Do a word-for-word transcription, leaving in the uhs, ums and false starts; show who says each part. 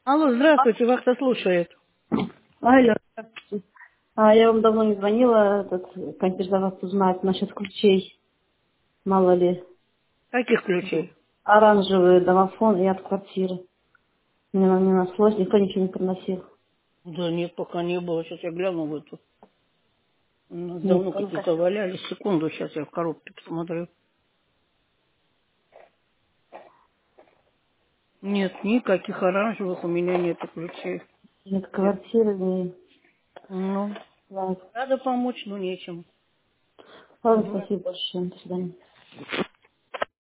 Speaker 1: Алло, здравствуйте, вас кто слушает?
Speaker 2: Алло. А, я вам давно не звонила, этот, поинтересоваться узнать насчет ключей. Мало ли.
Speaker 1: Каких ключей?
Speaker 2: Оранжевый домофон и от квартиры. Мне, мне нашлось, никто ничего не приносил.
Speaker 1: Да нет, пока не было. Сейчас я гляну в эту. У нас
Speaker 2: Нет,
Speaker 1: давно
Speaker 2: никто не
Speaker 1: какие-то
Speaker 2: просил.
Speaker 1: валялись. Секунду, сейчас я в коробке посмотрю. Нет, никаких оранжевых у меня нету ключей.
Speaker 2: Нет
Speaker 1: Нет.
Speaker 2: квартиры, ни...
Speaker 1: Ну,
Speaker 2: Да.
Speaker 1: надо помочь, но нечем.
Speaker 2: Ладно,
Speaker 1: Нет.
Speaker 2: спасибо большое. До свидания.